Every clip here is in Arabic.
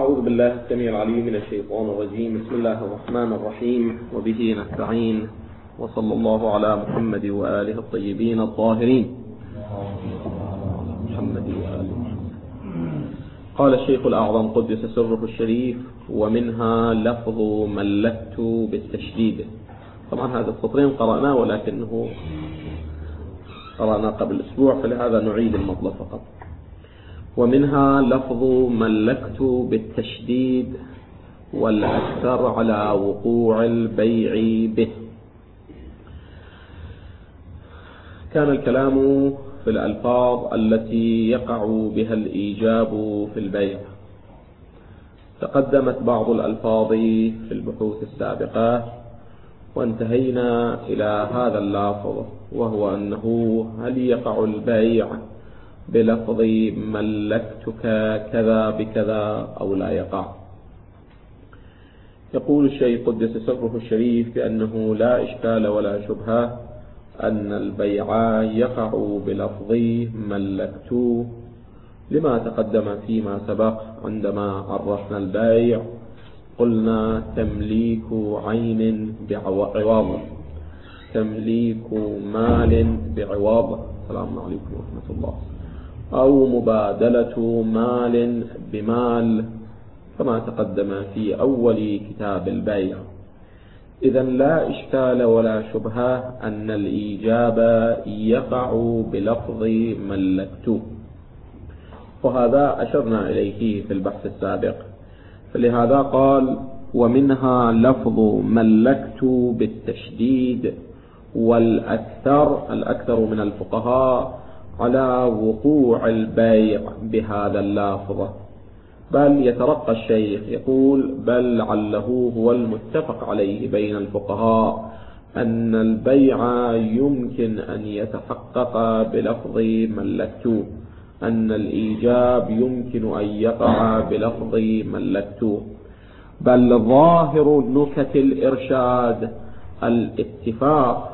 أعوذ بالله السميع العليم من الشيطان الرجيم. بسم الله الرحمن الرحيم، وبه نستعين، وصلى الله على محمد وآله الطيبين الطاهرين. محمد وآله. قال الشيخ الأعظم قدس سره الشريف: ومنها لفظ ملكت بالتشديد. طبعا هذا السطرين قرأناه، ولكنه قرأنا قبل أسبوع، فلهذا نعيد المطلب فقط. ومنها لفظ ملكت بالتشديد والأكثر على وقوع البيع به. كان الكلام في الألفاظ التي يقع بها الإيجاب في البيع. تقدمت بعض الألفاظ في البحوث السابقة، وانتهينا إلى هذا اللفظ، وهو أنه هل يقع البيع بلفظ ملكتك كذا بكذا أو لا يقع. يقول الشيخ قدس سره الشريف بأنه لا إشكال ولا شبهة أن البيع يقع بلفظ ملكت، لما تقدم فيما سبق عندما عرفنا البيع. قلنا تمليك عين بعوض، تمليك مال بعوض، السلام عليكم ورحمة الله، أو مبادلة مال بمال، كما تقدم في أول كتاب البيع. إذن لا إشكال ولا شبهة أن الإيجاب يقع بلفظ ملكت، وهذا أشرنا إليه في البحث السابق. فلهذا قال: ومنها لفظ ملكت بالتشديد والأكثر، الأكثر من الفقهاء على وقوع البيع بهذا اللفظ. بل يترقى الشيخ يقول: بل لعله هو المتفق عليه بين الفقهاء أن البيع يمكن أن يتحقق بلفظ ملكت، أن الإيجاب يمكن أن يقع بلفظ ملكت. بل ظاهر نكت الإرشاد الاتفاق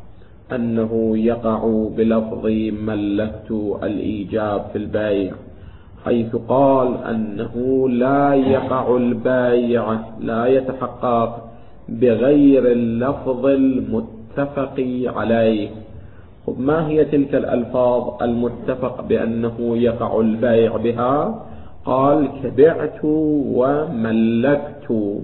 أنه يقع بلفظ ملكت الإيجاب في البيع، حيث قال أنه لا يقع البيع، لا يتحقق بغير اللفظ المتفق عليه. ما هي تلك الألفاظ المتفق بأنه يقع البيع بها؟ قال: كبعت وملكت.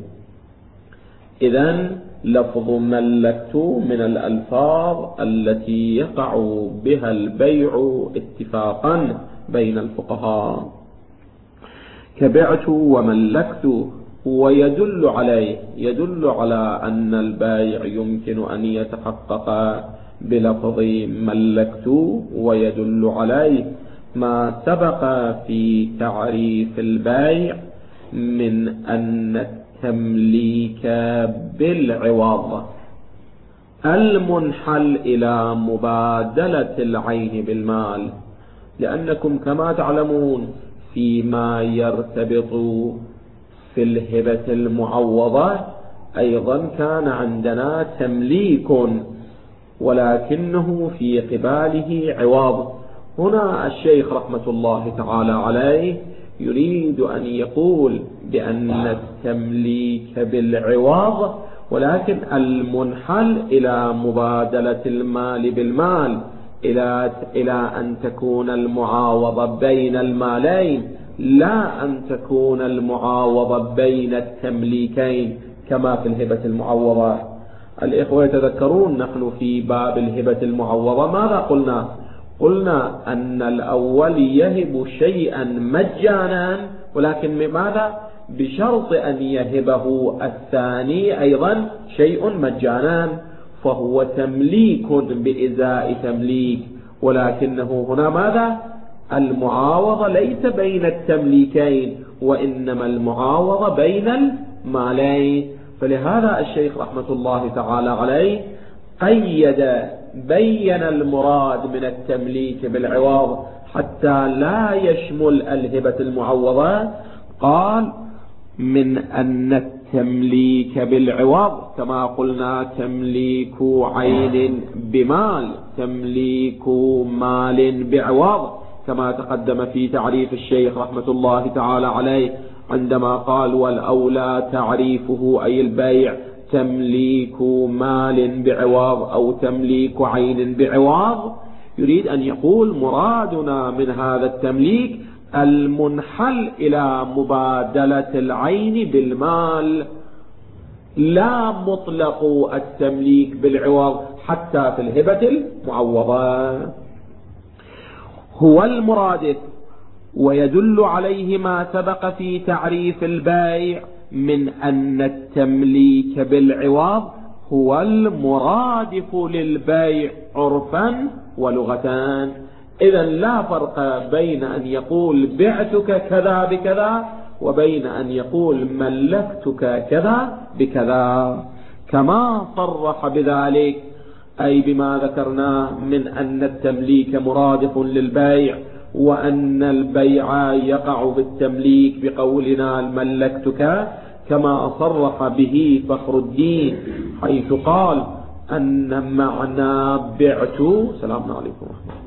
إذن لفظ ملكت من الألفاظ التي يقع بها البيع اتفاقا بين الفقهاء. كبعت وملكت، ويدل عليه، يدل على أن البيع يمكن أن يتحقق بلفظ ملكت، ويدل عليه ما سبق في تعريف البيع من أن التمليك بالعوض المنحل إلى مبادلة العين بالمال. لأنكم كما تعلمون فيما يرتبط في الهبة المعوضة أيضا كان عندنا تمليك، ولكنه في قباله عوض. هنا الشيخ رحمة الله تعالى عليه يريد أن يقول بأن التمليك بالعوض، ولكن المنحل إلى مبادلة المال بالمال، إلى أن تكون المعاوضة بين المالين، لا أن تكون المعاوضة بين التمليكين كما في الهبة المعوضة. الإخوة يتذكرون نحن في باب الهبة المعوضة ماذا قلنا؟ قلنا أن الأول يهب شيئا مجانا، ولكن بماذا؟ بشرط أن يهبه الثاني أيضا شيء مجانا، فهو تمليك بإزاء تمليك. ولكنه هنا ماذا؟ المعاوضة ليس بين التمليكين، وإنما المعاوضة بين المالين. فلهذا الشيخ رحمة الله تعالى عليه قيد، بين المراد من التمليك بالعوض حتى لا يشمل الهبة المعوضة. قال: من أن التمليك بالعوض كما قلنا تمليك عين بمال، تمليك مال بعوض، كما تقدم في تعريف الشيخ رحمة الله تعالى عليه عندما قال والأولى تعريفه أي البيع تمليك مال بعوض أو تمليك عين بعوض، يريد أن يقول مرادنا من هذا التمليك المنحل إلى مبادلة العين بالمال، لا مطلق التمليك بالعوض حتى في الهبة المعوضة هو المرادف. ويدل عليه ما سبق في تعريف البيع من أن التمليك بالعوض هو المرادف للبيع عرفا ولغتان. إذن لا فرق بين أن يقول بعتك كذا بكذا وبين أن يقول ملكتك كذا بكذا، كما صرح بذلك أي بما ذكرنا من أن التمليك مرادف للبيع، وأن البيع يقع بالتمليك بقولنا ملكتك، كما صرح به فخر الدين حيث قال أن معنى بعت سلام عليكم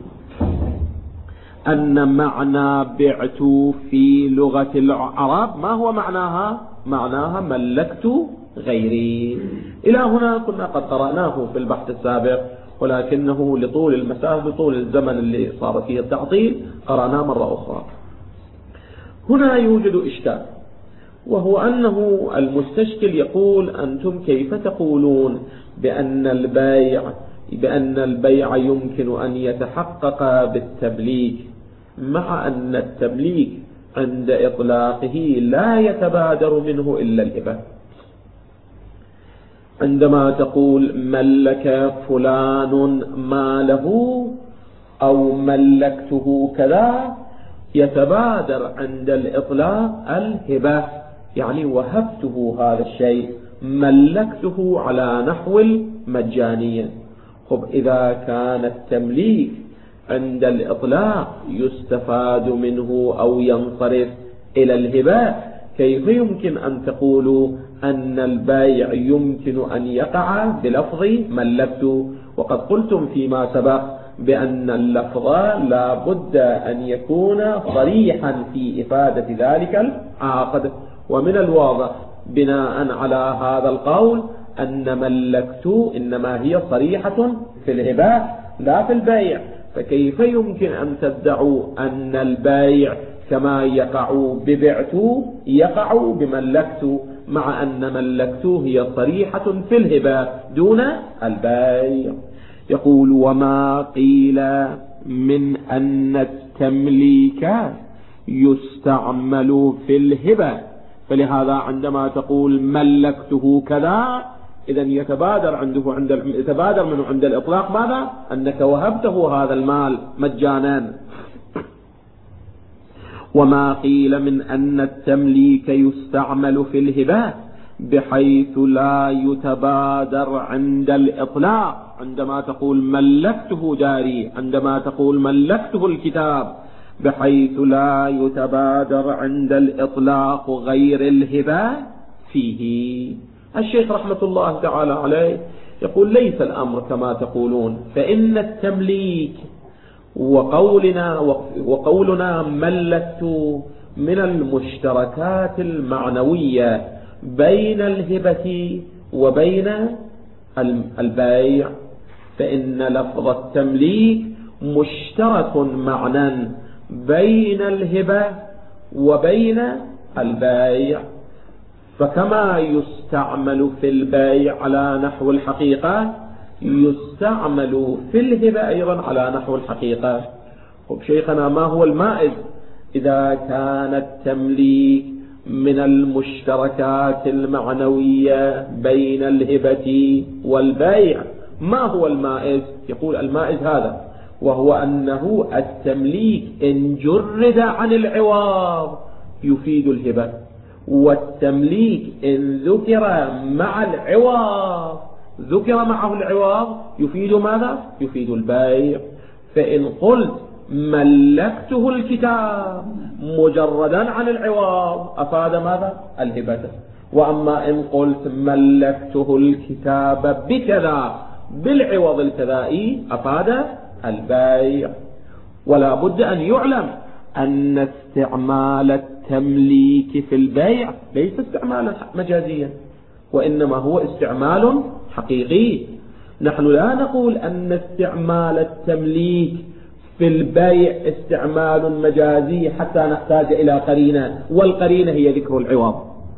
أن معنى بعت في لغة العرب ما هو معناها؟ معناها ملكت غيري. إلى هنا كنا قد قرأناه في البحث السابق، ولكنه لطول المسافة لطول الزمن اللي صار فيه التعطيل قرأناه مرة أخرى. هنا يوجد إشكال، وهو أنه المستشكل يقول أنتم كيف تقولون بأن البيع يمكن أن يتحقق بالتمليك، مع أن التمليك عند إطلاقه لا يتبادر منه إلا الهبة. عندما تقول ملك فلان ماله أو ملكته كذا يتبادر عند الإطلاق الهبة، يعني وهبته هذا الشيء، ملكته على نحو المجانية. خب إذا كان التمليك عند الإطلاق يستفاد منه أو ينصرف إلى الهبة، كيف يمكن أن تقولوا أن البيع يمكن أن يقع بلفظ ملكت؟ وقد قلتم فيما سبق بأن اللفظ لا بد أن يكون صريحا في إفادة ذلك العقد، ومن الواضح بناء على هذا القول أن ملكت إنما هي صريحة في الهبة لا في البيع، فكيف يمكن أن تدعوا أن البيع كما يقع ببعت يقع بملكت، مع أن ملكت هي صريحة في الهبة دون البيع؟ يقول وما قيل من أن التمليك يستعمل في الهبة، فلهذا عندما تقول ملكته كذا إذن يتبادر منه عند الإطلاق ماذا؟ أنك وهبته هذا المال مجانا. وما قيل من أن التمليك يستعمل في الهبة بحيث لا يتبادر عند الإطلاق، عندما تقول ملكته جاري، عندما تقول ملكته الكتاب، بحيث لا يتبادر عند الإطلاق غير الهبة فيه. الشيخ رحمة الله تعالى عليه يقول ليس الأمر كما تقولون، فإن التمليك وقولنا ملكت من المشتركات المعنوية بين الهبة وبين البيع، فإن لفظ التمليك مشترك معنى بين الهبة وبين البيع، فكما يستعمل في البيع على نحو الحقيقة يستعمل في الهبة أيضا على نحو الحقيقة. طب شيخنا ما هو المائز إذا كان التمليك من المشتركات المعنوية بين الهبة والبيع؟ ما هو المائز؟ يقول المائز هذا، وهو أنه التمليك إن جرد عن العوض يفيد الهبة، والتمليك إن ذكر مع العوض ذكر معه العوض يفيد ماذا؟ يفيد البيع. فإن قلت ملكته الكتاب مجردا عن العوض أفاد ماذا؟ الهبة. وأما إن قلت ملكته الكتاب بكذا بالعوض الكذائي أفاد البيع. ولا بد أن يعلم أن استعمال التمليك في البيع ليس استعمالا مجازيا، وإنما هو استعمال حقيقي. نحن لا نقول أن استعمال التمليك في البيع استعمال مجازي حتى نحتاج إلى قرينة، والقرينة هي ذكر العوض.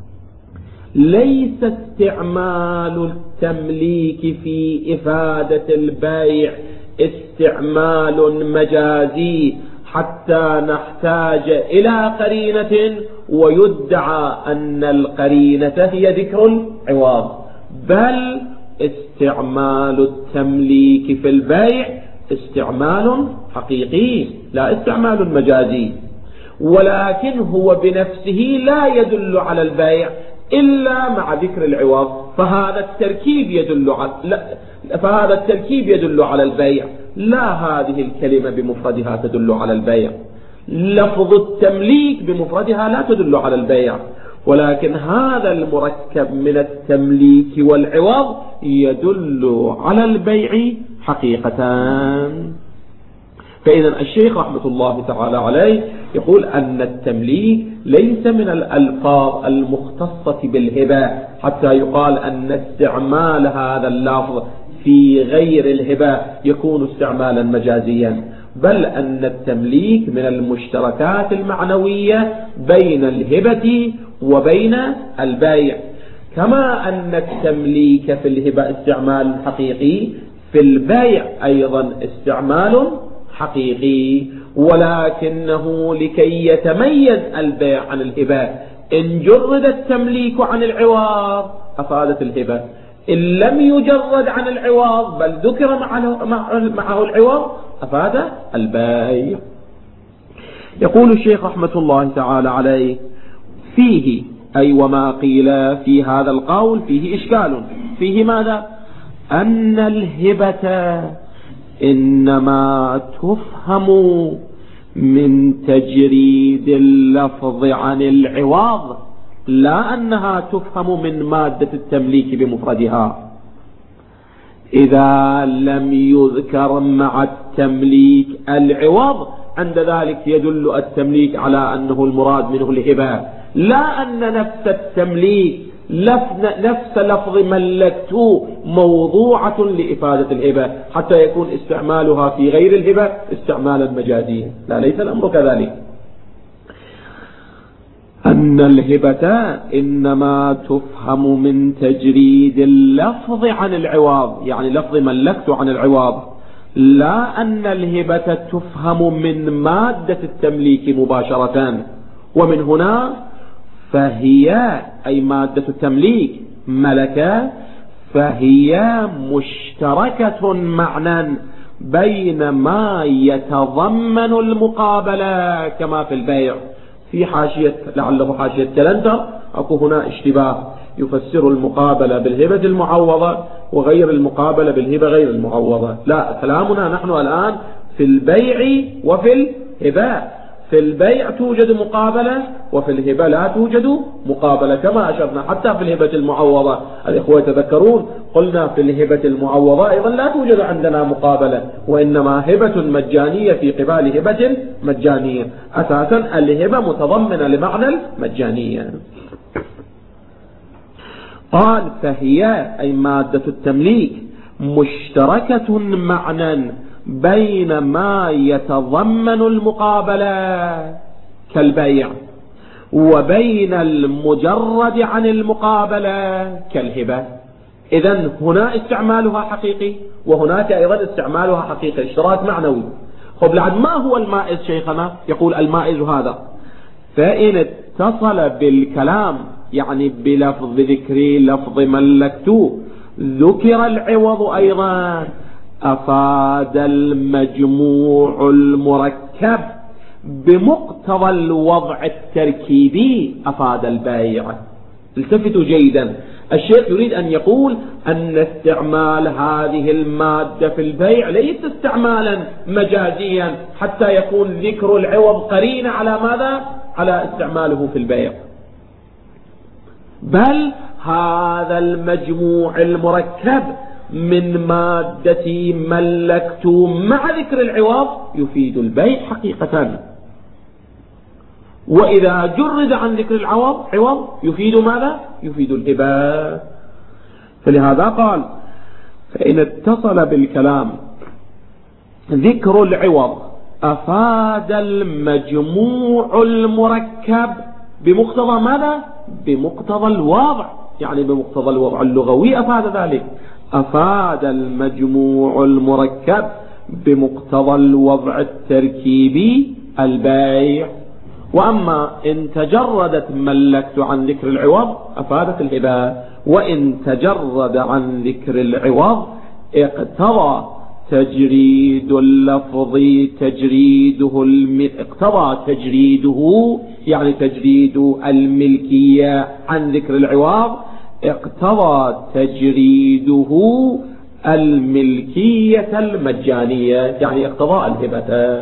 ليس استعمال التمليك في إفادة البيع استعمال مجازي حتى نحتاج إلى قرينة ويدعى أن القرينة هي ذكر العوض، بل استعمال التمليك في البيع استعمال حقيقي لا استعمال مجازي، ولكن هو بنفسه لا يدل على البيع إلا مع ذكر العوض، فهذا التركيب يدل على البيع، لا هذه الكلمة بمفردها تدل على البيع. لفظ التمليك بمفردها لا تدل على البيع، ولكن هذا المركب من التمليك والعوض يدل على البيع حقيقة. فإذا الشيخ رحمة الله تعالى عليه يقول أن التمليك ليس من الألفاظ المختصة بالهبة حتى يقال أن استعمال هذا اللفظ في غير الهبة يكون استعمالا مجازيا، بل أن التمليك من المشتركات المعنوية بين الهبة وبين البيع، كما أن التمليك في الهبة استعمال حقيقي، في البيع أيضا استعمال حقيقي، ولكنه لكي يتميز البيع عن الهبة إن جرد التمليك عن العوض أفادت الهبة، إن لم يجرد عن العوض بل ذكر معه العوض أفاد البيع. يقول الشيخ رحمة الله تعالى عليه فيه أي وما قيل في هذا القول فيه إشكال. فيه ماذا؟ أن الهبة إنما تفهم من تجريد اللفظ عن العوض، لا أنها تفهم من مادة التمليك بمفردها. إذا لم يذكر مع التمليك العوض عند ذلك يدل التمليك على أنه المراد منه الهبة، لا أن نفس التمليك نفس لفظ ملكت موضوعة لإفادة الهبة حتى يكون استعمالها في غير الهبة استعمالا مجازيا، لا ليس الأمر كذلك. أن الهبة إنما تفهم من تجريد اللفظ عن العوض، يعني لفظ ملكت عن العوض، لا أن الهبة تفهم من مادة التمليك مباشرة. ومن هنا فهي أي مادة التمليك ملكة، فهي مشتركة معنى بين ما يتضمن المقابلة كما في البيع. في حاشية لعله حاشية كلندر أكو هنا اشتباه يفسر المقابلة بالهبة المعوضة وغير المقابلة بالهبة غير المعوضة. لا، كلامنا نحن الآن في البيع وفي الهبة. في البيع توجد مقابلة وفي الهبة لا توجد مقابلة، كما أشرنا حتى في الهبة المعوضة. الإخوة يتذكرون قلنا في الهبة المعوضة أيضا لا توجد عندنا مقابلة، وإنما هبة مجانية في قبال هبة مجانية. أساسا الهبة متضمنة لمعنى المجانية. قال فهي أي مادة التمليك مشتركة معنى بين ما يتضمن المقابلة كالبيع وبين المجرد عن المقابلة كالهبة. إذن هنا استعمالها حقيقي وهناك أيضا استعمالها حقيقي، اشتراك معنوي. خب لعد ما هو المائز شيخنا؟ يقول المائز هذا فإن اتصل بالكلام يعني بلفظ ذكري لفظ ملكت ذكر العوض أيضا أفاد المجموع المركب بمقتضى الوضع التركيبي أفاد البيع. التفتوا جيدا، الشيخ يريد أن يقول أن استعمال هذه المادة في البيع ليس استعمالا مجازيا حتى يكون ذكر العوض قرينة على ماذا؟ على استعماله في البيع، بل هذا المجموع المركب من مادة ملكت مع ذكر العوض يفيد البيع حقيقة. وإذا جرد عن ذكر العوض عوض يفيد ماذا؟ يفيد الهبة. فلهذا قال فإن اتصل بالكلام ذكر العوض أفاد المجموع المركب بمقتضى ماذا؟ بمقتضى الوضع، يعني بمقتضى الوضع اللغوي أفاد ذلك. أفاد المجموع المركب بمقتضى الوضع التركيبي البيع. وأما إن تجردت ملكت عن ذكر العوض أفادت الهبة، وإن تجرد عن ذكر العوض اقتضى تجريد اللفظ اقتضى تجريده، يعني تجريد الملكية عن ذكر العوض اقتضى تجريده الملكية المجانية، يعني اقتضاء الهبة.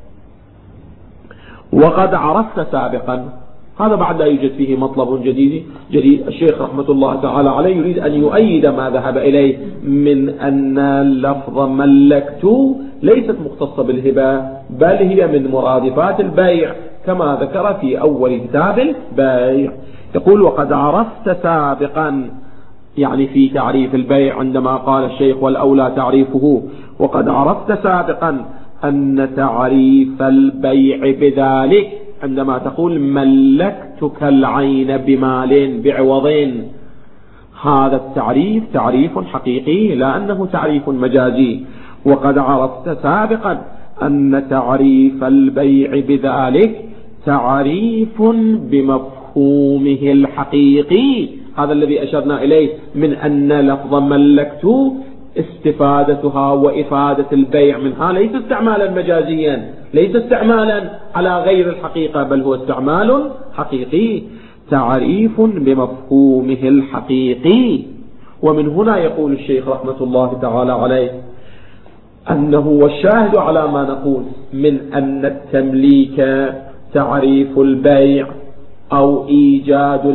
وقد عرفت سابقا، هذا بعد لا يوجد فيه مطلب جديد. الشيخ رحمة الله تعالى عليه يريد أن يؤيد ما ذهب إليه من أن اللفظ ملكت ليست مختصة بالهبة، بل هي من مرادفات البيع كما ذكر في أول كتاب البيع. يقول وقد عرفت سابقا، يعني في تعريف البيع عندما قال الشيخ والأولى تعريفه. وقد عرفت سابقا أن تعريف البيع بذلك عندما تقول ملكتك العين بمال بعوضين، هذا التعريف تعريف حقيقي لا أنه تعريف مجازي. وقد عرفت سابقا أن تعريف البيع بذلك تعريف بمفهومه الحقيقي، هذا الذي أشرنا إليه من أن لفظ ملكت استفادتها وإفادة البيع منها ليس استعمالا مجازيا، ليس استعمالا على غير الحقيقة، بل هو استعمال حقيقي، تعريف بمفهومه الحقيقي. ومن هنا يقول الشيخ رحمة الله تعالى عليه أنه والشاهد على ما نقول من أن التمليك تعريف البيع أو إيجاد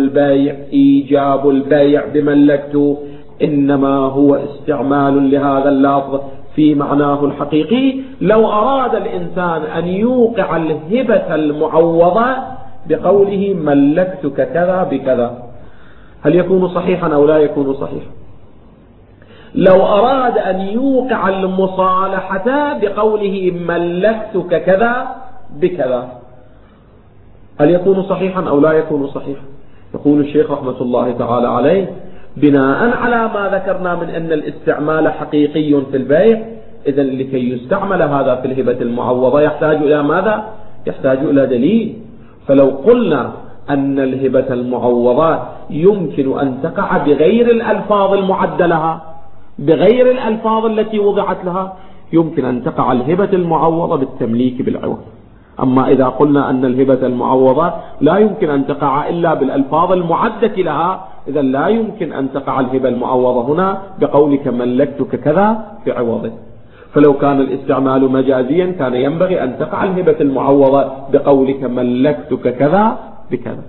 البيع بملكت إنما هو استعمال لهذا اللفظ في معناه الحقيقي. لو أراد الإنسان أن يوقع الهبة المعوضة بقوله ملكتك كذا بكذا، هل يكون صحيحا أو لا يكون صحيحا؟ لو أراد أن يوقع المصالحة بقوله ملكتك كذا بكذا، هل يكون صحيحا أو لا يكون صحيحا؟ يقول الشيخ رحمة الله تعالى عليه بناء على ما ذكرنا من أن الاستعمال حقيقي في البيع، إذن لكي يستعمل هذا في الهبة المعوضة يحتاج إلى ماذا؟ يحتاج إلى دليل. فلو قلنا أن الهبة المعوضة يمكن أن تقع بغير الألفاظ المعدة لها، بغير الألفاظ التي وضعت لها، يمكن أن تقع الهبة المعوضة بالتمليك بالعوض. أما إذا قلنا أن الهبة المعوضة لا يمكن أن تقع إلا بالألفاظ المعدة لها، إذا لا يمكن أن تقع الهبة المعوضة هنا بقولك ملكتك كذا في عوضه. فلو كان الاستعمال مجازيا كان ينبغي أن تقع الهبة المعوضة بقولك ملكتك كذا بكذا.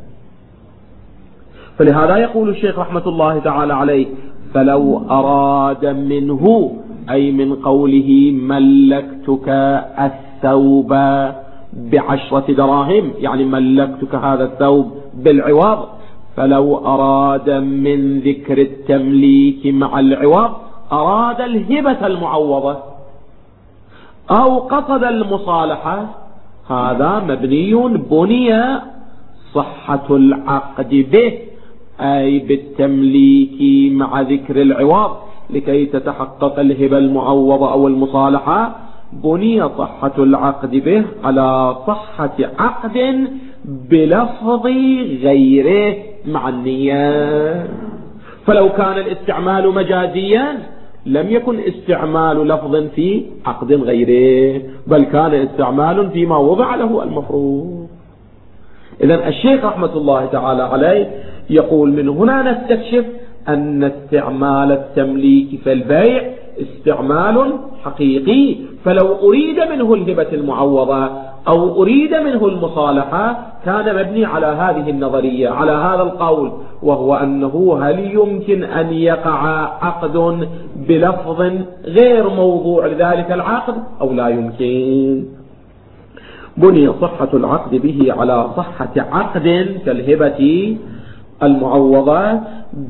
فلهذا يقول الشيخ رحمة الله تعالى عليه فلو أراد منه أي من قوله ملكتك الثوب ب10 دراهم، يعني ملكتك هذا الثوب بالعوض، فلو أراد من ذكر التمليك مع العوض أراد الهبة المعوضة أو قصد المصالحة، هذا مبني بني صحة العقد به أي بالتمليك مع ذكر العوض لكي تتحقق الهبة المعوضة أو المصالحة، بني صحة العقد به على صحة عقد بلفظ غيره مع النية. فلو كان الاستعمال مجازيا لم يكن استعمال لفظ في عقد غيره، بل كان استعمال فيما وضع له المفروض. إذن الشيخ رحمة الله تعالى عليه يقول من هنا نستكشف أن استعمال التمليك في البيع استعمال حقيقي، فلو أريد منه الهبة المعوضة أو أريد منه المصالحة كان مبني على هذه النظرية، على هذا القول، وهو أنه هل يمكن أن يقع عقد بلفظ غير موضوع لذلك العقد أو لا يمكن. بني صحة العقد به على صحة عقد كالهبة المعوضة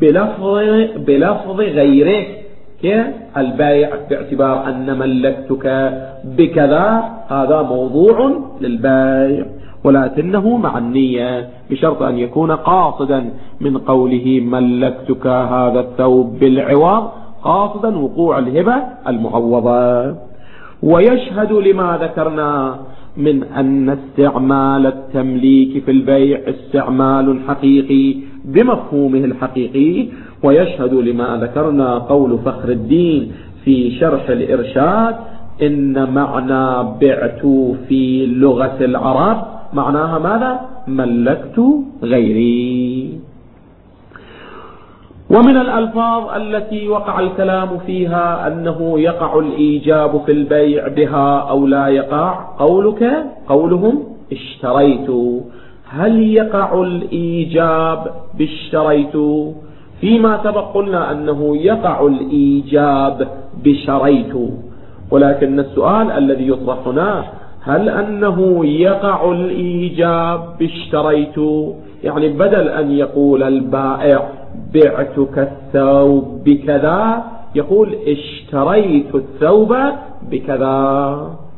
بلفظ غيره كالبيع، باعتبار أن ملكتك بكذا هذا موضوع للبيع، ولكنه مع النية بشرط أن يكون قاصدا من قوله ملكتك هذا الثوب بالعوض قاصدا وقوع الهبة المعوضة. ويشهد لما ذكرنا من أن استعمال التمليك في البيع استعمال حقيقي بمفهومه الحقيقي. ويشهد لما ذكرنا قول فخر الدين في شرح الإرشاد إن معنى بعت في لغة العرب معناها ماذا؟ ملكت غيري. ومن الألفاظ التي وقع الكلام فيها أنه يقع الإيجاب في البيع بها أو لا يقع قولهم اشتريت. هل يقع الإيجاب باشتريت؟ فيما سبق قلنا أنه يقع الإيجاب بشريت، ولكن السؤال الذي يطرح هنا هل أنه يقع الإيجاب باشتريت، يعني بدل أن يقول البائع بعتك الثوب بكذا يقول اشتريت الثوب بكذا.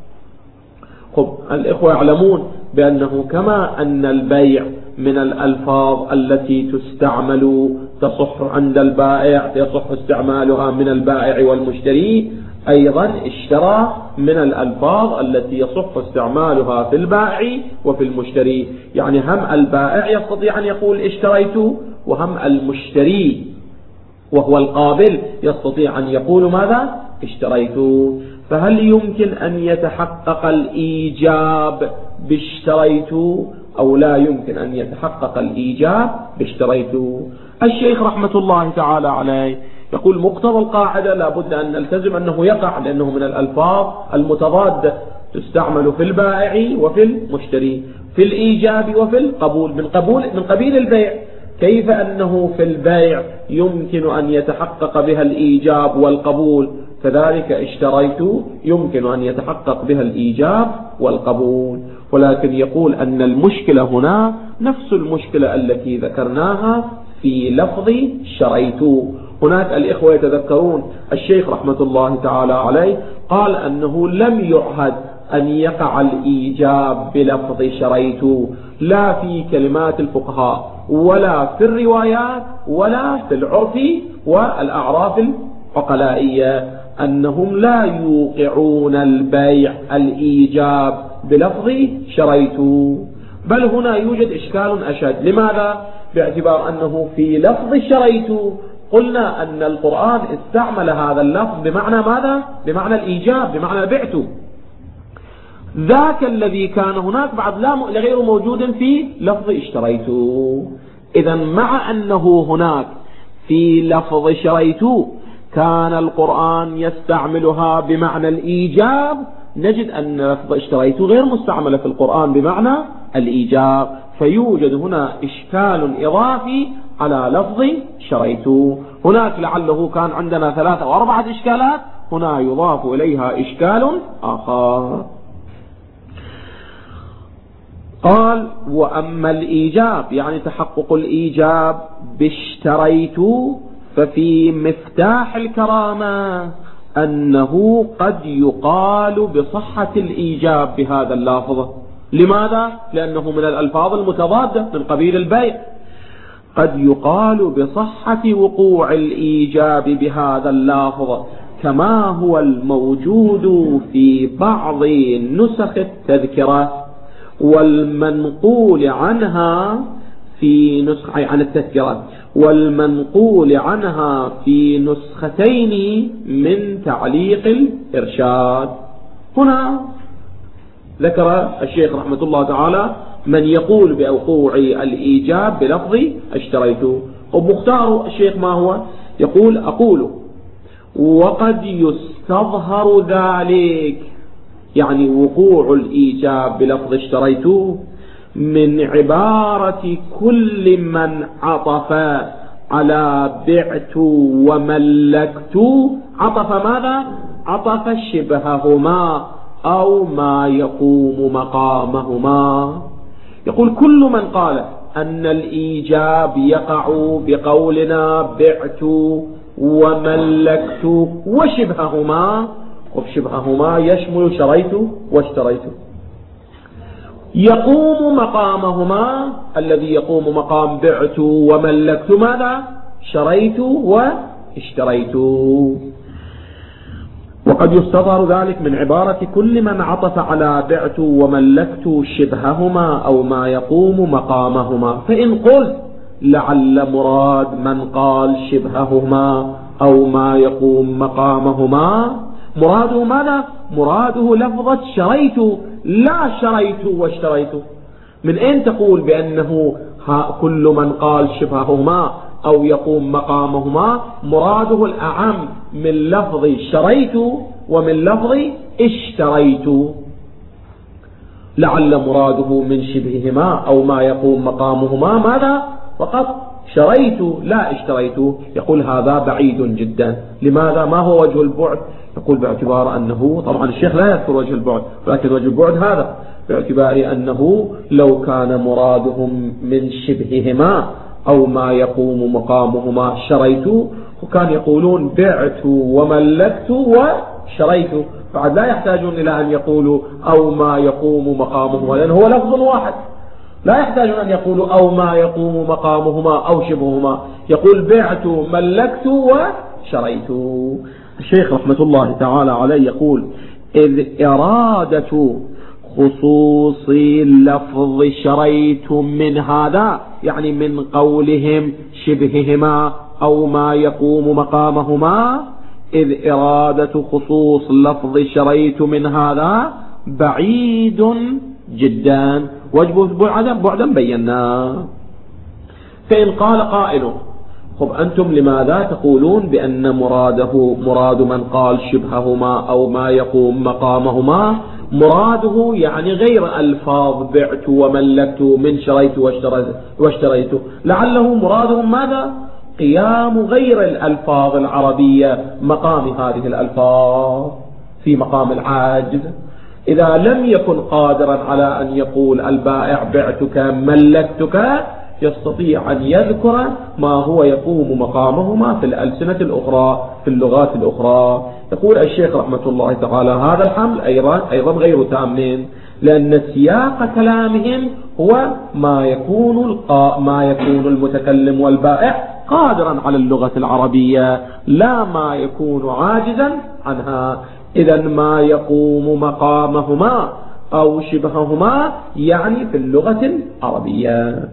الإخوة يعلمون بأنه كما أن البيع من الألفاظ التي تستعمل تصح عند البائع يصح استعمالها من البائع والمشتري، أيضا اشترى من الألفاظ التي يصح استعمالها في البائع وفي المشتري، يعني هم البائع يستطيع أن يقول اشتريت، وهم المشتري وهو القابل يستطيع أن يقول ماذا؟ اشتريت. فهل يمكن أن يتحقق الإيجاب باشتريت أو لا يمكن أن يتحقق الإيجاب باشتريت؟ الشيخ رحمة الله تعالى عليه يقول مقتضى القاعدة لابد أن نلتزم أنه يقع، لأنه من الألفاظ المتضادة تستعمل في البائع وفي المشتري، في الإيجاب وفي القبول، من قبيل البيع. كيف أنه في البيع يمكن أن يتحقق بها الإيجاب والقبول، كذلك اشتريت يمكن أن يتحقق بها الإيجاب والقبول. ولكن يقول أن المشكلة هنا نفس المشكلة التي ذكرناها في لفظ شريت. هناك الإخوة يتذكرون الشيخ رحمة الله تعالى عليه قال أنه لم يعهد أن يقع الإيجاب بلفظ شريت، لا في كلمات الفقهاء ولا في الروايات ولا في العرف والأعراف العقلائية، أنهم لا يوقعون البيع الإيجاب بلفظ شريت. بل هنا يوجد إشكال أشد. لماذا؟ باعتبار أنه في لفظ شريت قلنا أن القرآن استعمل هذا اللفظ بمعنى ماذا؟ بمعنى الإيجاب، بمعنى بعت. ذاك الذي كان هناك بعد غير موجود في لفظ اشتريت. إذا مع أنه هناك في لفظ شريت كان القرآن يستعملها بمعنى الإيجاب، نجد أن لفظ اشتريت غير مستعملة في القرآن بمعنى الإيجاب، فيوجد هنا إشكال إضافي على لفظ شريت. هناك لعله كان عندنا 3 أو 4 إشكالات، هنا يضاف إليها إشكال آخر. قال وأما الإيجاب يعني تحقق الإيجاب باشتريت ففي مفتاح الكرامة أنه قد يقال بصحة الإيجاب بهذا اللفظ. لماذا؟ لأنه من الألفاظ المتضادة من قبيل البيع. قد يقال بصحة وقوع الإيجاب بهذا اللفظ كما هو الموجود في بعض نسخ التذكرة والمنقول عنها في نسخة عن التذكرة والمنقول عنها في نسختين من تعليق الإرشاد. هنا ذكر الشيخ رحمة الله تعالى من يقول بوقوع الإيجاب بلفظ اشتريته، ومختار الشيخ ما هو؟ يقول أقول وقد يستظهر ذلك، يعني وقوع الإيجاب بلفظ اشتريته من عبارة كل من عطف على بعت وملكت، عطف ماذا؟ عطف شبههما أو ما يقوم مقامهما. يقول كل من قال أن الإيجاب يقع بقولنا بعت وملكت وشبههما، وشبههما يشمل شريت واشتريت، يقوم مقامهما الذي يقوم مقام بعت وملكت ماذا؟ شريت واشتريت. وقد يستظهر ذلك من عبارة كل من عطف على بعت وملكت شبههما أو ما يقوم مقامهما. فإن قلت لعل مراد من قال شبههما أو ما يقوم مقامهما مراده ماذا؟ مراده لفظة شريت، لا شريت واشتريت. من أين تقول بأنه كل من قال شبههما أو يقوم مقامهما مراده الأعم من لفظ شريت ومن لفظ اشتريت؟ لعل مراده من شبههما أو ما يقوم مقامهما ماذا؟ فقط شريت لا اشتريت. يقول هذا بعيد جدا. لماذا؟ ما هو وجه البعد؟ يقول باعتبار أنه طبعا الشيخ لا يذكر وجه البعد، ولكن وجه البعد هذا باعتبار أنه لو كان مرادهم من شبههما أو ما يقوم مقامهما شريت، وكان يقولون بعت وملكت وشريت، بعد لا يحتاجون إلى أن يقولوا أو ما يقوم مقامهما، لأن هو لفظ واحد، لا يحتاجون أن يقولوا أو ما يقوم مقامهما أو شبههما، يقول بعت ملكت وشريت. الشيخ رحمة الله تعالى عليه يقول إذ إرادة خصوص لفظ شريت من هذا، يعني من قولهم شبههما أو ما يقوم مقامهما، إذ إرادة خصوص لفظ شريت من هذا بعيد جدا، وجبه بعدا بيناه. فإن قال قائل خب أنتم لماذا تقولون بأن مراد من قال شبههما أو ما يقوم مقامهما مراده يعني غير ألفاظ بعت وملكت من شريت واشتريت، لعله مرادهم ماذا؟ قيام غير الألفاظ العربية مقام هذه الألفاظ في مقام العاجز. إذا لم يكن قادرا على أن يقول البائع بعتك ملكتك، يستطيع أن يذكر ما هو يقوم مقامهما في الألسنة الأخرى في اللغات الأخرى. يقول الشيخ رحمة الله تعالى هذا الحمل أيضا غير تام، لأن سياق كلامهم هو ما يكون المتكلم والبائع قادرا على اللغة العربية، لا ما يكون عاجزا عنها. إذا ما يقوم مقامهما أو شبههما يعني في اللغة العربية.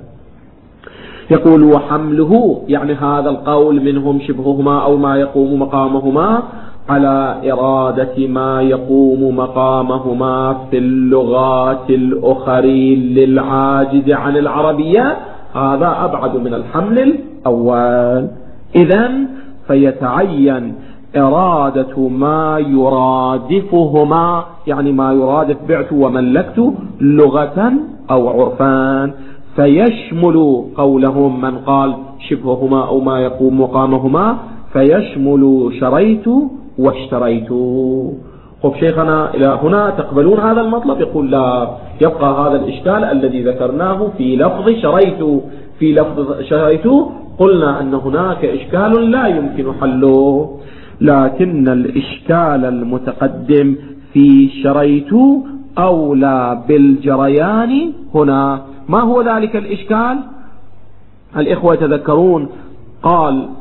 يقول وحمله يعني هذا القول منهم شبههما أو ما يقوم مقامهما على إرادة ما يقوم مقامهما في اللغات الأخرى للعاجز عن العربية، هذا أبعد من الحمل الأول. إذن فيتعين إرادة ما يرادفهما، يعني ما يرادف بعت وملكت لغة أو عرفان، فيشمل قولهم من قال شبههما أو ما يقوم مقامهما فيشمل شريت واشتريت. خب شيخنا إلى هنا تقبلون هذا المطلب؟ يقول لا، يبقى هذا الإشكال الذي ذكرناه في لفظ شريت. في لفظ شريت قلنا أن هناك إشكال لا يمكن حله، لكن الإشكال المتقدم في شريت أولى بالجريان هنا. ما هو ذلك الإشكال؟ الإخوة يتذكرون قال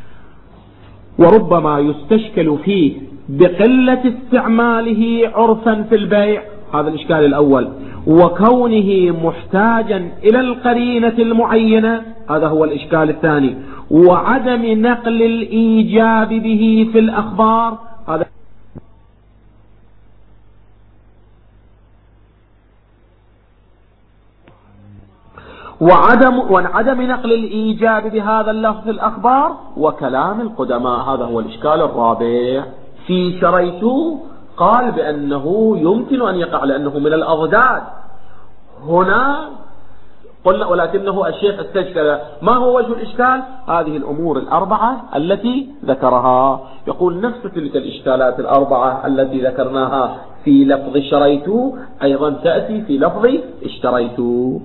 وربما يستشكل فيه بقلة استعماله عرفا في البيع، هذا الإشكال الأول، وكونه محتاجا إلى القرينة المعينة، هذا هو الإشكال الثاني، وعدم نقل الإيجاب به في الأخبار، هذا وعدم نقل الإيجاب بهذا اللفظ في الأخبار وكلام القدماء، هذا هو الإشكال الرابع. في شريت قال بأنه يمكن أن يقع لأنه من الأضداد، هنا قلنا ولكنه الشيخ استشكل ما هو وجه الإشكال؟ هذه الأمور الأربعة التي ذكرها. يقول نفس تلك الإشكالات الأربعة التي ذكرناها في لفظ اشتريت أيضا تأتي في لفظ اشتريت.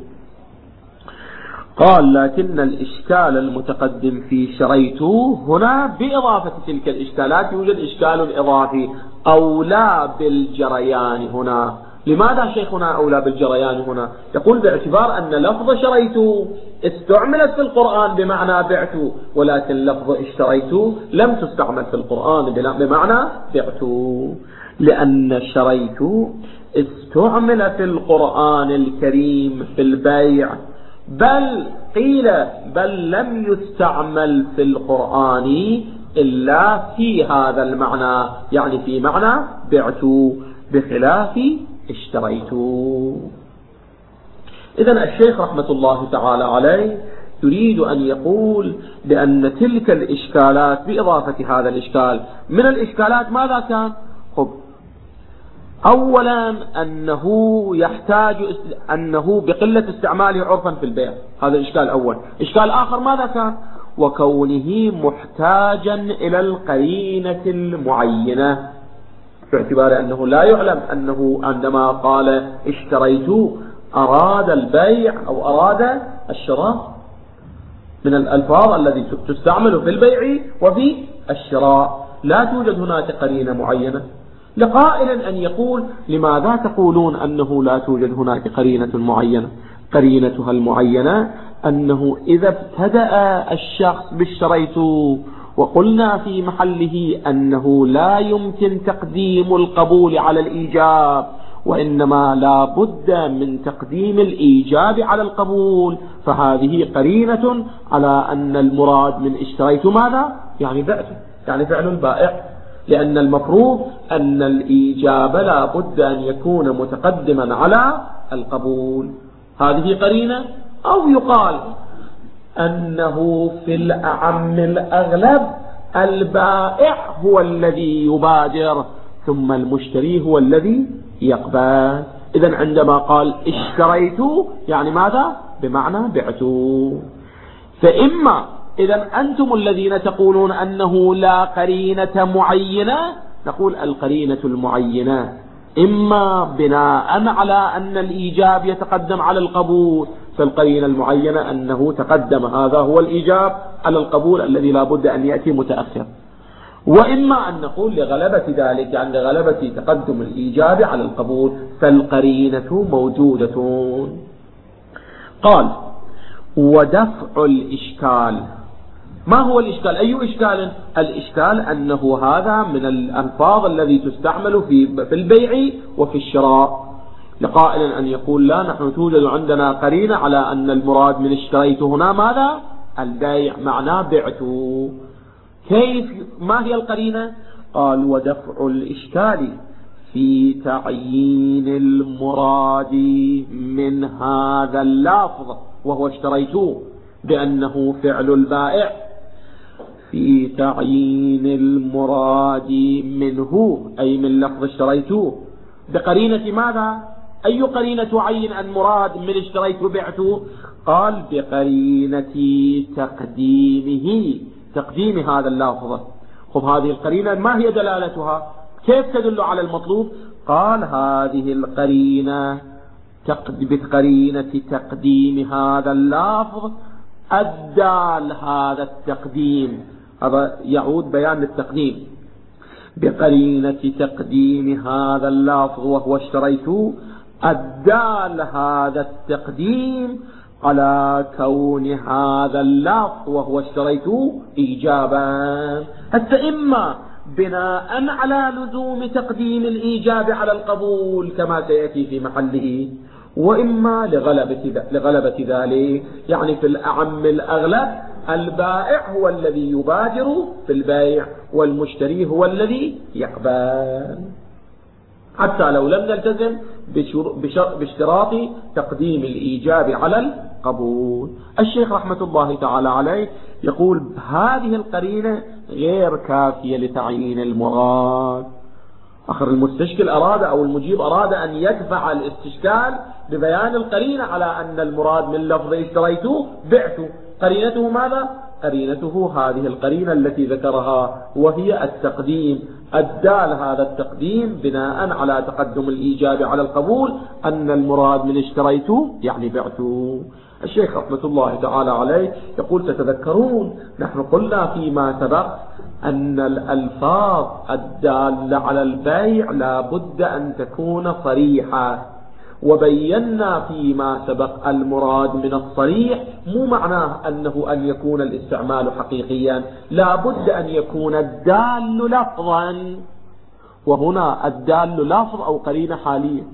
قال لكن الإشكال المتقدم في شريت هنا بإضافة تلك الإشكالات يوجد إشكال إضافي أولى بالجريان هنا. لماذا شيخنا أولى بالجريان هنا؟ يقول باعتبار أن لفظ شريت استعملت في القرآن بمعنى بعت، ولكن لفظ اشتريت لم تستعمل في القرآن بمعنى بعت، لأن شريت استعمل في القرآن الكريم في البيع، بل قيل بل لم يستعمل في القرآن إلا في هذا المعنى، يعني في معنى بعت، بخلاف اشتريت. إذن الشيخ رحمة الله تعالى عليه يريد أن يقول بأن تلك الإشكالات بإضافة هذا الإشكال من الإشكالات ماذا كان؟ أولا أنه يحتاج أنه بقلة استعماله عرفا في البيع، هذا الإشكال الأول. إشكال آخر ماذا كان؟ وكونه محتاجا إلى القرينة المعينة، باعتبار أنه لا يعلم أنه عندما قال اشتريت أراد البيع أو أراد الشراء، من الألفاظ التي تستعمل في البيع وفي الشراء لا توجد هناك قرينة معينة. لقائل أن يقول لماذا تقولون أنه لا توجد هناك قرينة معينة؟ قرينتها المعينة أنه إذا ابتدأ الشخص باشتريت وقلنا في محله أنه لا يمكن تقديم القبول على الإيجاب، وإنما لا بد من تقديم الإيجاب على القبول، فهذه قرينة على أن المراد من اشتريت ماذا؟ يعني بعت، يعني فعل البائع، لأن المفروض أن الإيجاب لا بد أن يكون متقدما على القبول. هذه قرينة. أو يقال أنه في الأعم الأغلب البائع هو الذي يبادر ثم المشتري هو الذي يقبل. إذن عندما قال اشتريت يعني ماذا؟ بمعنى بعت. فإما إذن أنتم الذين تقولون أنه لا قرينة معينة، نقول القرينة المعينة إما بناء على أن الإيجاب يتقدم على القبول، فالقرينة المعينة أنه تقدم، هذا هو الإيجاب على القبول الذي لا بد أن يأتي متأخر. وإما أن نقول لغلبة ذلك، يعني لغلبة تقدم الإيجاب على القبول، فالقرينة موجودة. قال ودفع الإشكال. ما هو الإشكال؟ أي إشكال؟ الإشكال أنه هذا من الألفاظ الذي تستعمل في البيع وفي الشراء. لقائل أن يقول لا، نحن توجد عندنا قرينة على أن المراد من اشتريت هنا ماذا؟ البيع، معناه بعت. كيف؟ ما هي القرينة؟ قال ودفع الإشكال في تعيين المراد من هذا اللفظ وهو اشتريت بأنه فعل البائع، في تعيين المراد منه أي من لفظ اشتريت بقرينة ماذا؟ أي قرينة تعين المراد من اشتريت بعت؟ قال بقرينة تقديم هذا اللفظ. خب هذه القرينة ما هي دلالتها؟ كيف تدل على المطلوب؟ قال هذه القرينة بقرينة تقديم هذا اللفظ أدى لهذا التقديم، هذا يعود بيان التقديم. بقرينة تقديم هذا اللفظ وهو اشتريت أدى لهذا التقديم على كون هذا اللفظ وهو اشتريت إيجابا، حتى إما بناء على لزوم تقديم الإيجاب على القبول كما سيأتي في محله، وإما لغلبة ذلك، يعني في الأعم الأغلب البائع هو الذي يبادر في البيع والمشتري هو الذي يقبل، حتى لو لم نلتزم باشتراط تقديم الإيجاب على القبول. الشيخ رحمة الله تعالى عليه يقول هذه القرينة غير كافية لتعيين المراد، آخر المستشكل أراد أو المجيب أراد أن يدفع الاستشكال ببيان القرينة على أن المراد من لفظ اشتريته بعته. قرينته ماذا؟ قرينته هذه القرينة التي ذكرها وهي التقديم. الدال هذا التقديم بناء على تقدم الإيجاب على القبول أن المراد من اشتريته يعني بعته. الشيخ رحمة الله تعالى عليه يقول تتذكرون نحن قلنا فيما سبق أن الألفاظ الدالة على البيع لا بد أن تكون صريحة، وبينا فيما سبق المراد من الصريح مو معناه أنه أن يكون الاستعمال حقيقيا، لا بد أن يكون الدال لفظا، وهنا الدال لفظ أو قرينة حالية.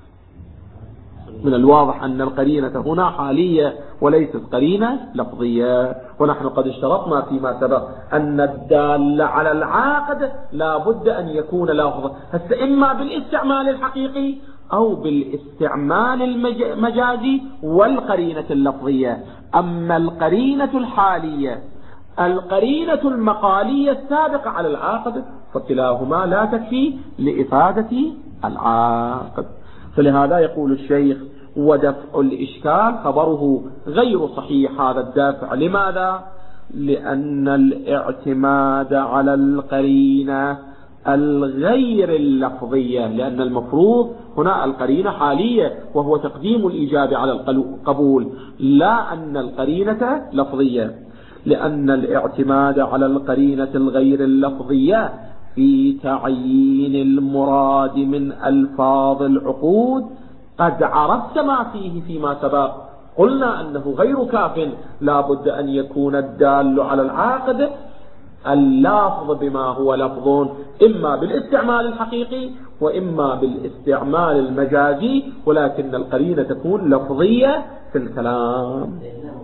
من الواضح أن القرينة هنا حالية وليست قرينة لفظية، ونحن قد اشترطنا فيما سبق أن الدال على العقد لا بد أن يكون لفظا، إما بالاستعمال الحقيقي أو بالاستعمال المجازي والقرينة اللفظية. أما القرينة الحالية القرينة المقالية السابقة على العقد فكلاهما لا تكفي لإفادة العقد. فلهذا يقول الشيخ ودفع الإشكال خبره غير صحيح هذا الدافع. لماذا؟ لأن الاعتماد على القرينة الغير اللفظية، لأن المفروض هنا القرينة حالية وهو تقديم الإيجاب على القبول، لا أن القرينة لفظية، لأن الاعتماد على القرينة الغير اللفظية في تعيين المراد من ألفاظ العقود قد عرفت ما فيه فيما سبق. قلنا أنه غير كاف، لا بد أن يكون الدال على العقد اللافظ بما هو لفظ، إما بالاستعمال الحقيقي وإما بالاستعمال المجازي، ولكن القرينة تكون لفظية في الكلام.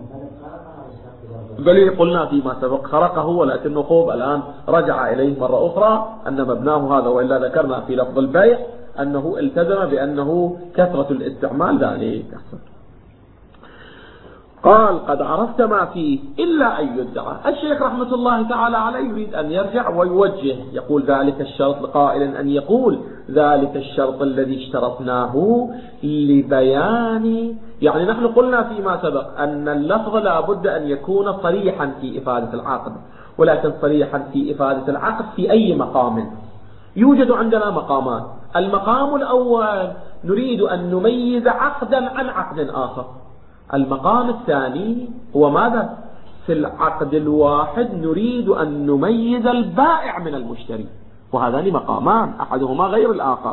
بل قلنا فيما سبق خرقه، ولكنه خوب الآن رجع إليه مرة أخرى أن مبناه هذا، وإلا ذكرنا في لفظ البيع أنه التزم بأنه كثرة الاستعمال ذلك. قال قد عرفت ما فيه إلا أن يدعى. الشيخ رحمة الله تعالى عليه يريد أن يرجع ويوجه، يقول ذلك الشرط لقائل أن يقول ذلك الشرط الذي اشترطناه لبيان، يعني نحن قلنا فيما سبق أن اللفظ لا بد أن يكون صريحا في إفادة العقد، ولكن صريحا في إفادة العقد في أي مقام؟ يوجد عندنا مقامان. المقام الأول نريد أن نميز عقدا عن عقد آخر. المقام الثاني هو ماذا؟ في العقد الواحد نريد أن نميز البائع من المشتري، وهذان مقامان أحدهما غير الآخر.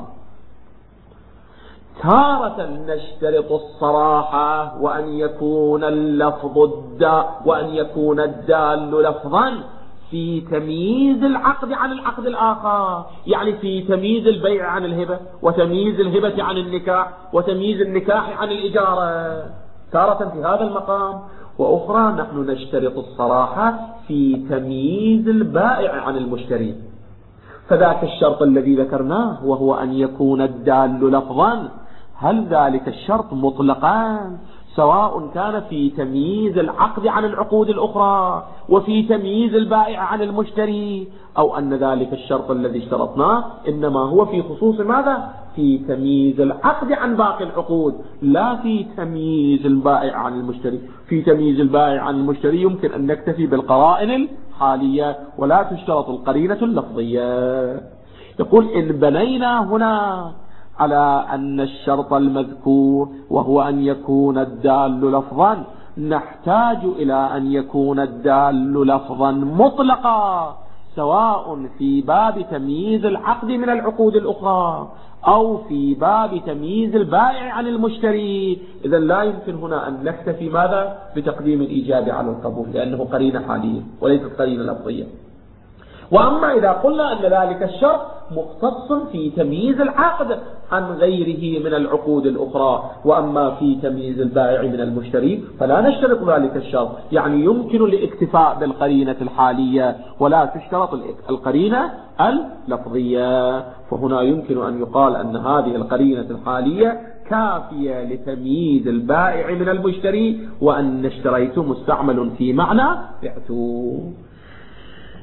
تارة نشترط الصراحة وأن يكون اللفظ وأن يكون الدال لفظا في تمييز العقد عن العقد الآخر، يعني في تمييز البيع عن الهبة، وتمييز الهبة عن النكاح، وتمييز النكاح عن الإجارة، تارة في هذا المقام. وأخرى نحن نشترط الصراحة في تمييز البائع عن المشتري. فذاك الشرط الذي ذكرناه وهو أن يكون الدال لفظا، هل ذلك الشرط مطلقا سواء كان في تمييز العقد عن العقود الأخرى وفي تمييز البائع عن المشتري، أو أن ذلك الشرط الذي اشترطناه إنما هو في خصوص ماذا؟ في تمييز العقد عن باقي العقود، لا في تمييز البائع عن المشتري. في تمييز البائع عن المشتري يمكن أن نكتفي بالقرائن الحالية ولا تشترط القرينة اللفظية. يقول إن بنينا هنا على أن الشرط المذكور وهو أن يكون الدال لفظا، نحتاج إلى أن يكون الدال لفظا مطلقا، سواء في باب تمييز العقد من العقود الأخرى أو في باب تمييز البائع عن المشتري. إذا لا يمكن هنا أن نكتفي ماذا؟ بتقديم الإيجاب على القبول، لأنه قرينة حالية وليست قرينة لفظية. وأما إذا قلنا أن ذلك الشرط مختص في تمييز العقد عن غيره من العقود الأخرى، وأما في تمييز البائع من المشتري فلا نشترط ذلك الشرط، يعني يمكن الاكتفاء بالقرينة الحالية ولا تشترط القرينة اللفظية. فهنا يمكن أن يقال أن هذه القرينة الحالية كافية لتمييز البائع من المشتري، وأن اشتريت مستعمل في معنى بعته.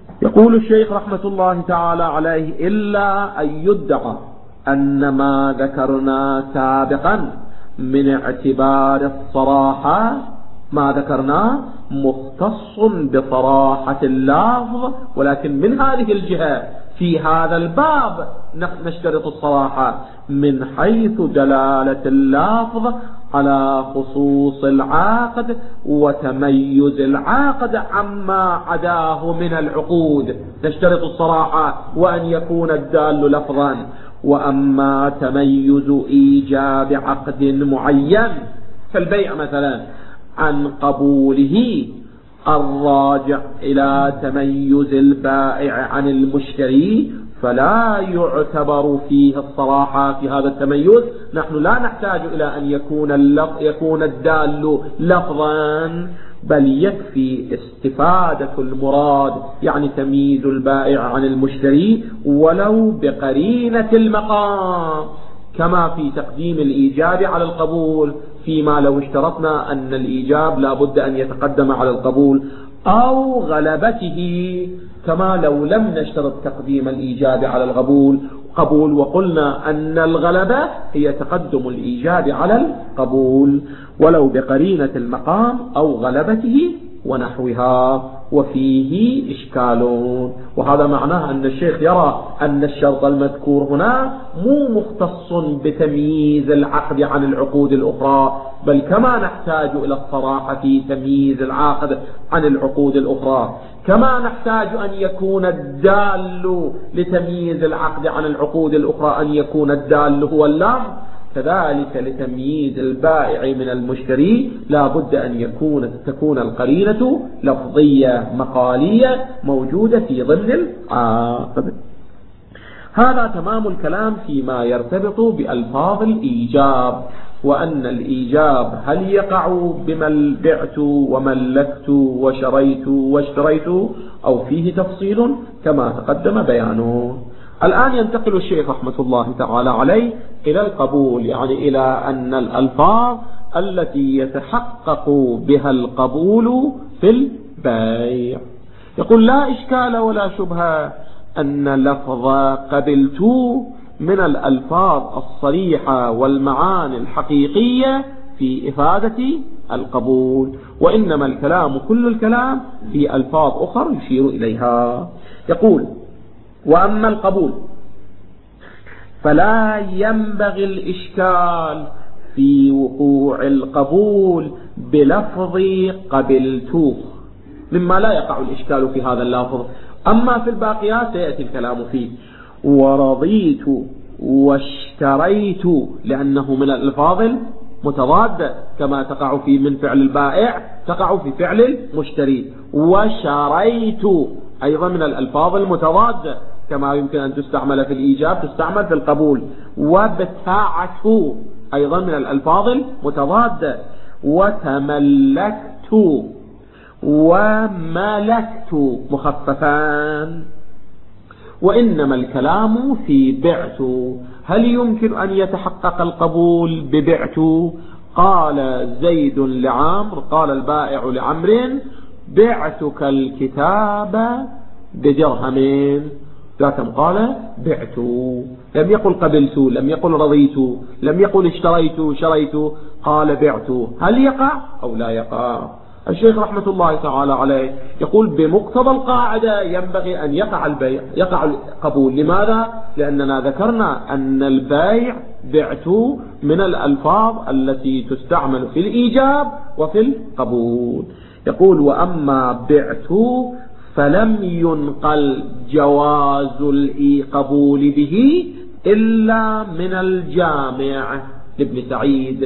يقول الشيخ رحمة الله تعالى عليه: إلا أن يدعى أن ما ذكرنا سابقا من اعتبار الصراحة، ما ذكرناه مختص بصراحة اللفظ، ولكن من هذه الجهة في هذا الباب نشترط الصراحة من حيث دلالة اللفظ على خصوص العقد وتميز العقد عما عداه من العقود، نشترط الصراحة وأن يكون الدال لفظا. وأما تميز إيجاب عقد معين فالبيع مثلا عن قبوله الراجع إلى تميز البائع عن المشتري فلا يعتبر فيه الصراحة في هذا التميز. نحن لا نحتاج إلى أن يكون الدال لفظا، بل يكفي استفادة المراد، يعني تمييز البائع عن المشتري ولو بقرينة المقام، كما في تقديم الإيجاب على القبول، فيما لو اشترطنا أن الإيجاب لا بد أن يتقدم على القبول، أو غلبته، كما لو لم نشترط تقديم الإيجاب على القبول وقلنا أن الغلبة هي تقدم الإيجاب على القبول ولو بقرينة المقام أو غلبته ونحوها، وفيه إشكال. وهذا معناه أن الشيخ يرى أن الشرط المذكور هنا مو مختص بتمييز العقد عن العقود الأخرى، بل كما نحتاج إلى الصراحة في تمييز العقد عن العقود الأخرى، كما نحتاج أن يكون الدال لتمييز العقد عن العقود الأخرى أن يكون الدال هو اللفظ، كذلك لتمييز البائع من المشتري لا بد أن تكون القرينة لفظية مقالية موجودة في ضمن العقد. هذا تمام الكلام فيما يرتبط بألفاظ الإيجاب، وأن الإيجاب هل يقع بمن بعت وملكت وشريت واشتريت أو فيه تفصيل كما تقدم بيانه. الآن ينتقل الشيخ رحمة الله تعالى عليه إلى القبول، يعني إلى أن الألفاظ التي يتحقق بها القبول في البيع. يقول: لا إشكال ولا شبهة أن لفظ قبلت من الألفاظ الصريحة والمعاني الحقيقية في إفادة القبول، وإنما الكلام كل الكلام في ألفاظ أخرى يشير إليها. يقول: وأما القبول فلا ينبغي الإشكال في وقوع القبول بلفظ قبلت، مما لا يقع الإشكال في هذا اللفظ. أما في الباقيات سيأتي الكلام فيه. ورضيت واشتريت لأنه من الألفاظ المتضادة، كما تقع في من فعل البائع تقع في فعل المشتري. وشريت أيضا من الألفاظ المتضادة، كما يمكن أن تستعمل في الإيجاب تستعمل في القبول. وبتاعت أيضا من الألفاظ المتضادة. وتملكت وملكت مخففان. وإنما الكلام في بعت. هل يمكن أن يتحقق القبول ببعت؟ قال زيد لعمر، قال البائع لعمر: بعتك الكتاب بدرهمين. ذاكم قال بعت، لم يقل قبلت، لم يقل رضيت، لم يقل اشتريت شريت، قال بعت. هل يقع أو لا يقع؟ الشيخ رحمة الله تعالى عليه يقول: بمقتضى القاعدة ينبغي أن يقع البيع، يقع القبول. لماذا؟ لأننا ذكرنا أن البيع بعت من الألفاظ التي تستعمل في الإيجاب وفي القبول. يقول: وأما بعت فلم ينقل جواز القبول به إلا من الجامع لابن سعيد.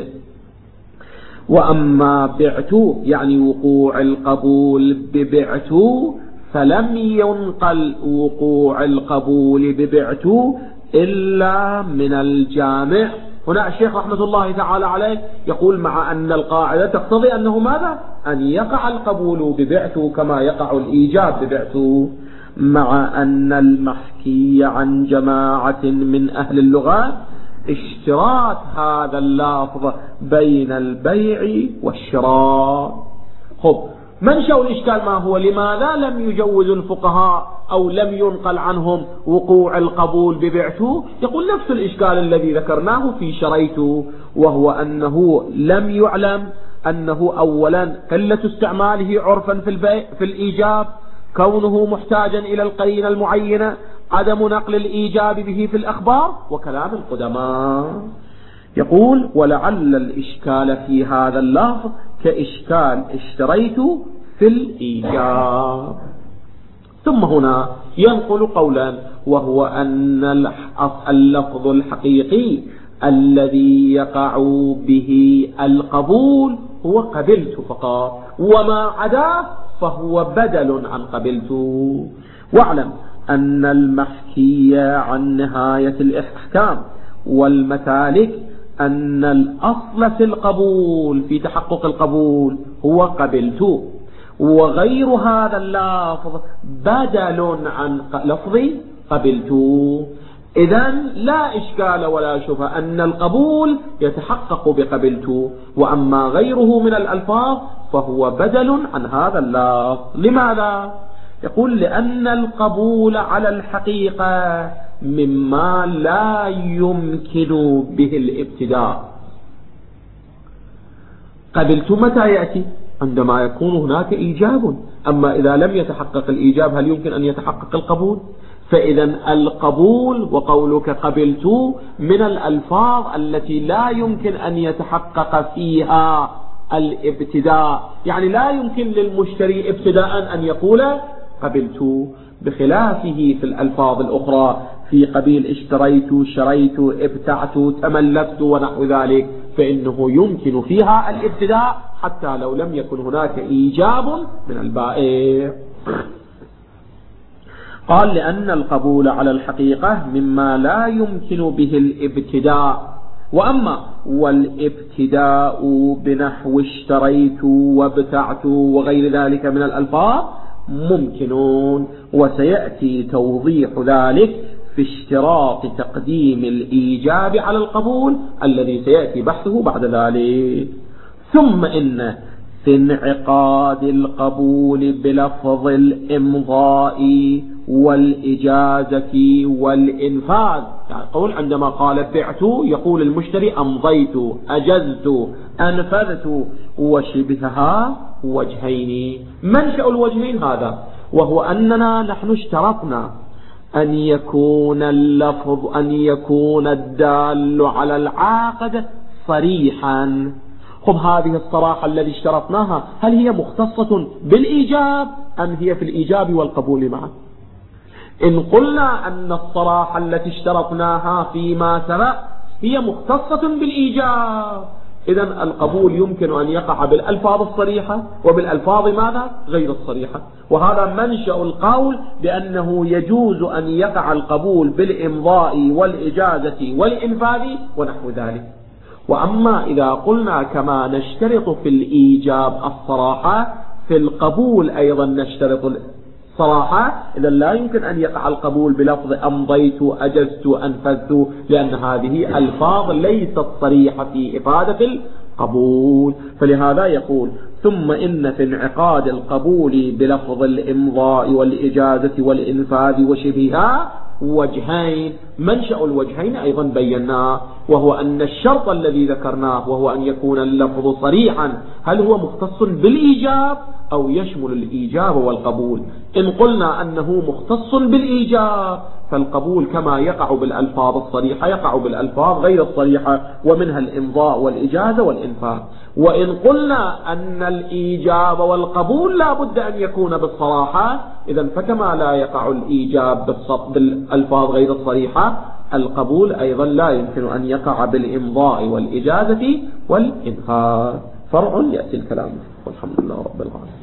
وأما بعت يعني وقوع القبول ببعت فلم ينقل وقوع القبول ببعت إلا من الجامع. هنا الشيخ رحمة الله تعالى عليه يقول: مع أن القاعدة تقتضي أنه ماذا؟ أن يقع القبول ببعت كما يقع الإيجاب ببعت، مع أن المحكي عن جماعة من أهل اللغة اشتراط هذا اللفظ بين البيع والشراء. خب، منشأ الإشكال ما هو؟ لماذا لم يجوز الفقهاء أو لم ينقل عنهم وقوع القبول ببعت؟ يقول نفس الإشكال الذي ذكرناه في شريت، وهو أنه لم يعلم أنه أولا قلة استعماله عرفا في الإيجاب، كونه محتاجا إلى القرينة المعينة، عدم نقل الإيجاب به في الأخبار، وكلام القدماء. يقول ولعل الإشكال في هذا اللفظ كإشكال اشتريت في الإيجاب. ثم هنا ينقل قولا، وهو أن اللفظ الحقيقي الذي يقع به القبول هو قبلت فقط، وما عداه فهو بدل عن قبلت. واعلم أن المحكي عن نهاية الإحكام والمسالك أن الأصل في القبول في تحقق القبول هو قبلت، وغير هذا اللفظ بدل عن لفظ قبلت. إذن لا إشكال ولا شبهة أن القبول يتحقق بقبلت، وأما غيره من الألفاظ فهو بدل عن هذا اللفظ. لماذا؟ يقول لأن القبول على الحقيقة مما لا يمكن به الابتداء. قبلت متى يأتي؟ عندما يكون هناك إيجاب، أما إذا لم يتحقق الإيجاب هل يمكن أن يتحقق القبول؟ فإذا القبول وقولك قبلت من الألفاظ التي لا يمكن أن يتحقق فيها الابتداء، يعني لا يمكن للمشتري ابتداء أن يقول قبلت، بخلافه في الألفاظ الأخرى في قبيل اشتريت، شريت، ابتعت، تملكت ونحو ذلك، فإنه يمكن فيها الابتداء حتى لو لم يكن هناك إيجاب من البائع. قال لأن القبول على الحقيقة مما لا يمكن به الابتداء، وأما والابتداء بنحو اشتريت وابتعت وغير ذلك من الألفاظ ممكنون، وسيأتي توضيح ذلك في اشتراط تقديم الإيجاب على القبول الذي سيأتي بحثه بعد ذلك. ثم إن في انعقاد القبول بلفظ الإمضاء والإجازة والإنفاذ، يعني قول عندما قال بعت يقول المشتري أمضيت، أجزت، أنفذت، وشبهها وجهين. منشأ الوجهين هذا، وهو أننا نحن اشترطنا أن يكون اللفظ يكون الدال على العاقد صريحا. خب هذه الصراحة التي اشترطناها هل هي مختصة بالإيجاب أم هي في الإيجاب والقبول معا؟ إن قلنا أن الصراحة التي اشترطناها فيما سبق هي مختصة بالإيجاب، إذن القبول يمكن أن يقع بالألفاظ الصريحة وبالألفاظ ماذا؟ غير الصريحة. وهذا منشأ القول بأنه يجوز أن يقع القبول بالإمضاء والإجازة والإنفاذ ونحو ذلك. وأما إذا قلنا كما نشترط في الإيجاب الصراحة، في القبول أيضا نشترط الصراحة، إذا لا يمكن أن يقع القبول بلفظ أمضيت، أجزت، أنفذت، لأن هذه ألفاظ ليست صريحة في إفادة القبول. فلهذا يقول ثم إن في انعقاد القبول بلفظ الإمضاء والإجازة والإنفاذ وشبهها وجهين. منشأ الوجهين أيضا بيناه، وهو أن الشرط الذي ذكرناه وهو أن يكون اللفظ صريحا هل هو مختص بالإيجاب أو يشمل الإيجاب والقبول. إن قلنا أنه مختص بالإيجاب فالقبول كما يقع بالألفاظ الصريحة يقع بالألفاظ غير الصريحة، ومنها الإمضاء والإجازة والإنفاذ. وإن قلنا أن الإيجاب والقبول لا بد أن يكون بالصراحة، إذن فكما لا يقع الإيجاب بالألفاظ غير الصريحة، القبول أيضا لا يمكن أن يقع بالإمضاء والإجازة والإنفاذ. فرع يأتي الكلام، والحمد لله رب العالمين.